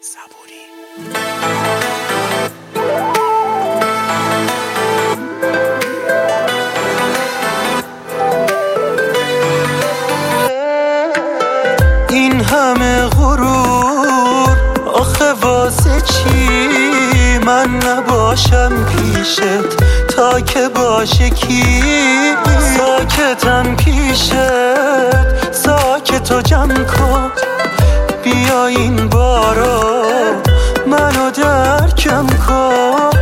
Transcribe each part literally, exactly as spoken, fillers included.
صبوری. این همه غرور آخه واسه چی؟ من نباشم پیشت تا که باشه کی؟ ساکتم پیشت، ساکت و جمع کن، بیا این بارو منو درکم کن.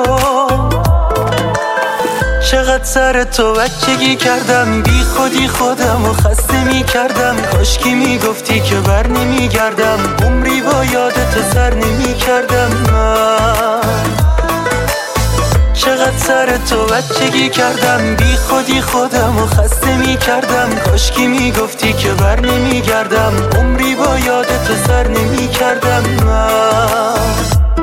چقدر سر تو بچگی کردم، بی خودی خودم و خسته می کردم. کاشکی می گفتی که بر نمی گردم، عمری با یادت سر نمی کردم من. چقدر سر تو بچگی کردم، بی خودی خودم و خسته می کردم. کاشکی می گفتی که بر نمی گردم، عمری با یادت سر نمی کردم من.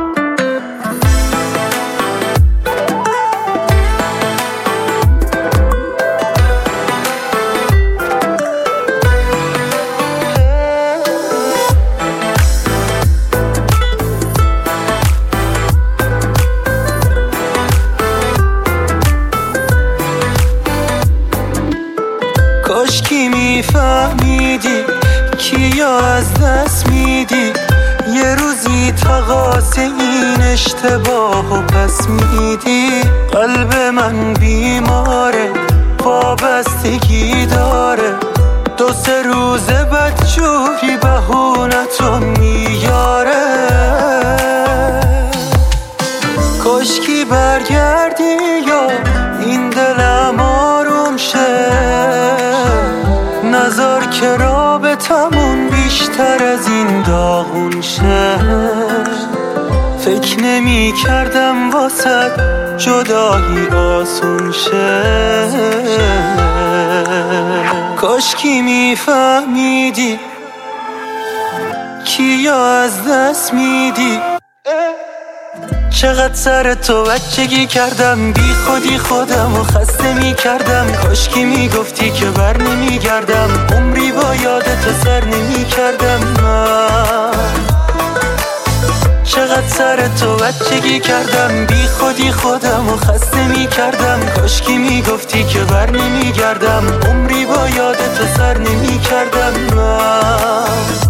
کاشکی میفهمیدی کیا از دست میدی، یه روزی تقاصه این اشتباه و پس میدی. قلب من بیماره، وابستگی داره، دو سه روز بدجوری بهونتو میاره. کاشکی برگردی یا این دلم آروم شه، نذار که رابطمون بیشتر از این داغون شه. فکر نمی کردم واسه جدایی آسون شه. کاشکی میفهمیدی کیا از دست میدی. چقدر سر تو بچگی کردم، بی خودی خودم و خسته می کردم. کاشکی می گفتی که بر نمی گردم، عمری با یادت سر نمی کردم من. چقدر سر تو بچگی کردم، بی خودی خودم و خسته می کردم. کاشکی می گفتی که بر نمی گردم، عمری با یادت سر نمی کردم من.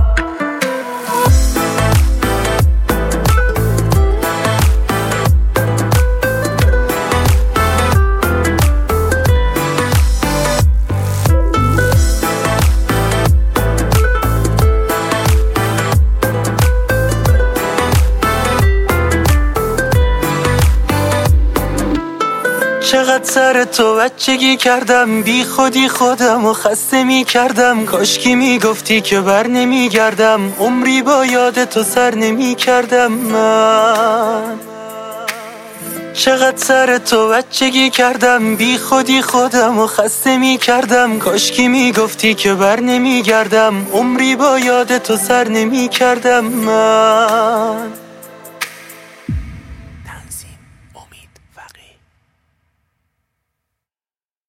چقدر سر تو بچگی کردم، بی خودی خودم و خسته می کردم. کاشکی می گفتی که بر نمی گردم، عمری با یادت سر نمی کردم من. چقدر سر تو بچگی کردم، بی خودی خودم و خسته می کردم. کاشکی می گفتی که بر نمی گردم، عمری با یادت سر نمی کردم من.